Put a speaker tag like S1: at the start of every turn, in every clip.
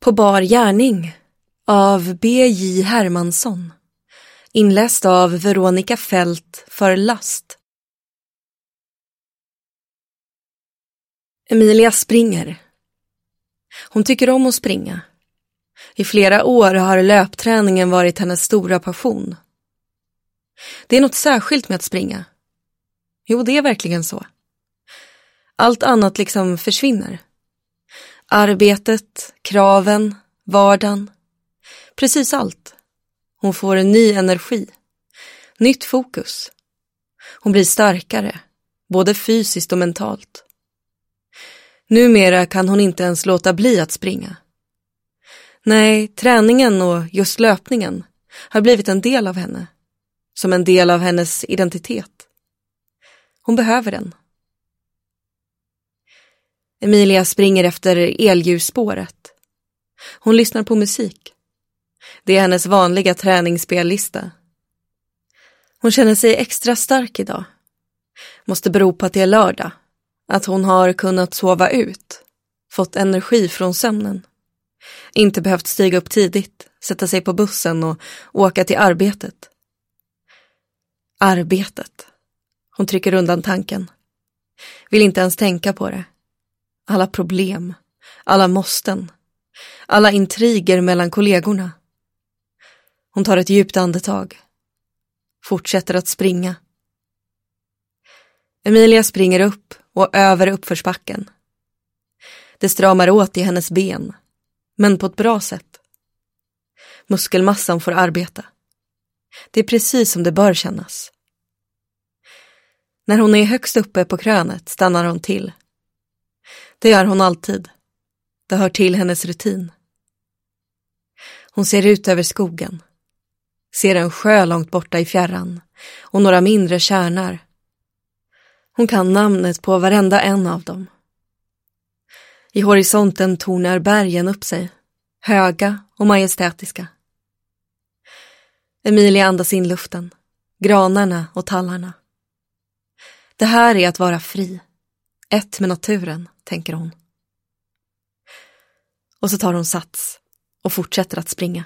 S1: På bar gärning av B.J. Hermansson. Inläst av Veronica Fält för Last. Emilia springer. Hon tycker om att springa. I flera år har löpträningen varit hennes stora passion. Det är något särskilt med att springa. Jo, det är verkligen så. Allt annat liksom försvinner. Arbetet, kraven, vardagen. Precis allt. Hon får en ny energi. Nytt fokus. Hon blir starkare, både fysiskt och mentalt. Numera kan hon inte ens låta bli att springa. Nej, träningen och just löpningen har blivit en del av henne. Som en del av hennes identitet. Hon behöver den. Emilia springer efter elljusspåret. Hon lyssnar på musik. Det är hennes vanliga träningsspellista. Hon känner sig extra stark idag. Måste bero på att det är lördag. Att hon har kunnat sova ut. Fått energi från sömnen. Inte behövt stiga upp tidigt. Sätta sig på bussen och åka till arbetet. Arbetet. Hon trycker undan tanken. Vill inte ens tänka på det. Alla problem. Alla måsten. Alla intriger mellan kollegorna. Hon tar ett djupt andetag. Fortsätter att springa. Emilia springer upp och över uppförsbacken. Det stramar åt i hennes ben. Men på ett bra sätt. Muskelmassan får arbeta. Det är precis som det bör kännas. När hon är högst uppe på krönet stannar hon till. Det gör hon alltid. Det hör till hennes rutin. Hon ser ut över skogen. Ser en sjö långt borta i fjärran och några mindre tjärnar. Hon kan namnet på varenda en av dem. I horisonten tornar bergen upp sig, höga och majestätiska. Emilia andas in luften, granarna och tallarna. Det här är att vara fri, ett med naturen, tänker hon. Och så tar hon sats och fortsätter att springa.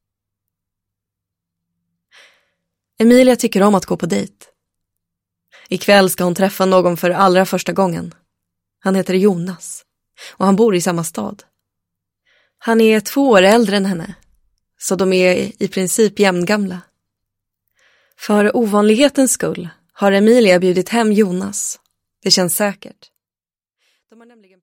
S1: Emilia tycker om att gå på dejt. Ikväll ska hon träffa någon för allra första gången. Han heter Jonas och han bor i samma stad. Han är 2 år äldre än henne, så de är i princip jämngamla. För ovanlighetens skull har Emilia bjudit hem Jonas. Det känns säkert. De har nämligen